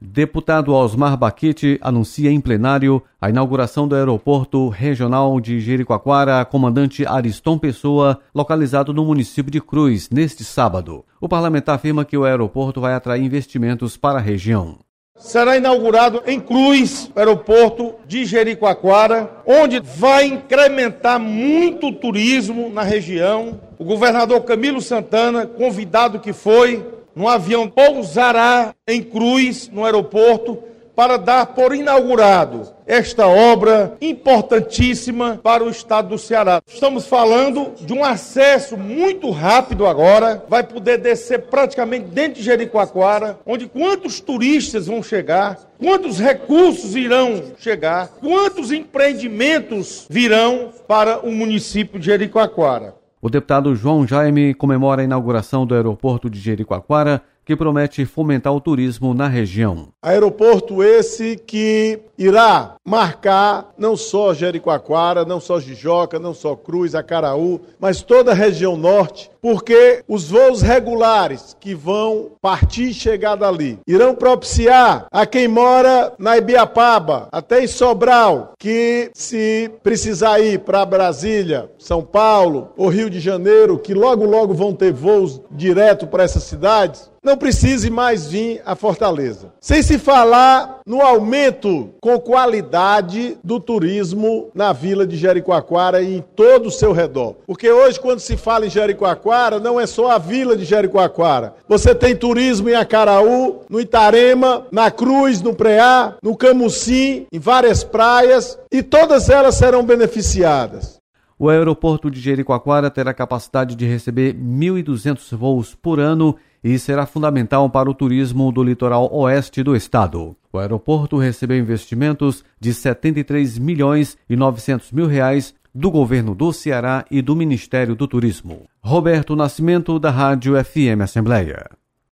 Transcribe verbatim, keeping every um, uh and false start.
Deputado Osmar Baquete anuncia em plenário a inauguração do aeroporto regional de Jericoacoara, comandante Ariston Pessoa, localizado no município de Cruz, neste sábado. O parlamentar afirma que o aeroporto vai atrair investimentos para a região. Será inaugurado em Cruz, o aeroporto de Jericoacoara, onde vai incrementar muito o turismo na região. O governador Camilo Santana, convidado que foi, num avião pousará em Cruz, no aeroporto, para dar por inaugurado esta obra importantíssima para o estado do Ceará. Estamos falando de um acesso muito rápido agora, vai poder descer praticamente dentro de Jericoacoara, onde quantos turistas vão chegar, quantos recursos irão chegar, quantos empreendimentos virão para o município de Jericoacoara. O deputado João Jaime comemora a inauguração do aeroporto de Jericoacoara, que promete fomentar o turismo na região. Aeroporto esse que irá marcar não só Jericoacoara, não só Jijoca, não só Cruz, Acaraú, mas toda a região norte, porque os voos regulares que vão partir e chegar dali irão propiciar a quem mora na Ibiapaba, até em Sobral, que se precisar ir para Brasília, São Paulo ou Rio de Janeiro, que logo logo vão ter voos direto para essas cidades, não precise mais vir a Fortaleza. Sem se falar no aumento com qualidade do turismo na vila de Jericoacoara e em todo o seu redor. Porque hoje, quando se fala em Jericoacoara, não é só a vila de Jericoacoara. Você tem turismo em Acaraú, no Itarema, na Cruz, no Preá, no Camucim, em várias praias, e todas elas serão beneficiadas. O aeroporto de Jericoacoara terá capacidade de receber mil e duzentos voos por ano e será fundamental para o turismo do litoral oeste do estado. O aeroporto recebeu investimentos de setenta e três milhões e novecentos mil reais do governo do Ceará e do Ministério do Turismo. Roberto Nascimento, da Rádio F M Assembleia.